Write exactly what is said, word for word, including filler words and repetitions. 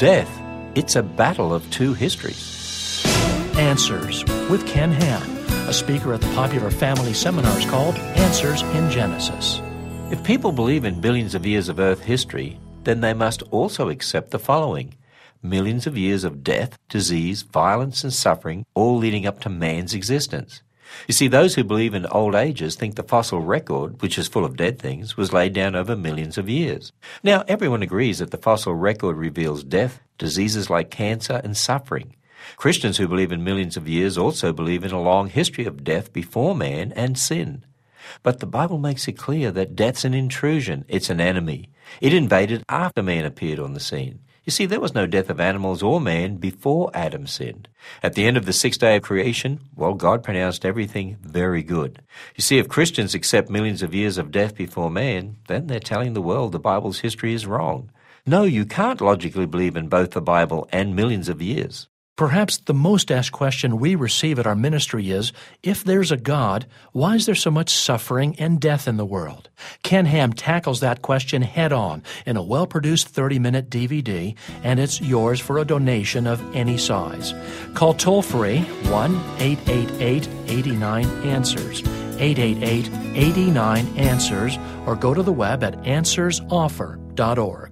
Death, it's a battle of two histories. Answers with Ken Ham, a speaker at the popular family seminars called Answers in Genesis. If people believe in billions of years of Earth history, then they must also accept the following: millions of years of death, disease, violence, and suffering, all leading up to man's existence. You see, those who believe in old ages think the fossil record, which is full of dead things, was laid down over millions of years. Now, everyone agrees that the fossil record reveals death, diseases like cancer, and suffering. Christians who believe in millions of years also believe in a long history of death before man and sin. But the Bible makes it clear that death's an intrusion, it's an enemy. It invaded after man appeared on the scene. You see, there was no death of animals or man before Adam sinned. At the end of the sixth day of creation, well, God pronounced everything very good. You see, if Christians accept millions of years of death before man, then they're telling the world the Bible's history is wrong. No, you can't logically believe in both the Bible and millions of years. Perhaps the most asked question we receive at our ministry is, if there's a God, why is there so much suffering and death in the world? Ken Ham tackles that question head-on in a well-produced thirty-minute D V D, and it's yours for a donation of any size. Call toll-free one eight eight eight, eight nine, answers, eight eight eight, eight nine, answers, or go to the web at answers offer dot org.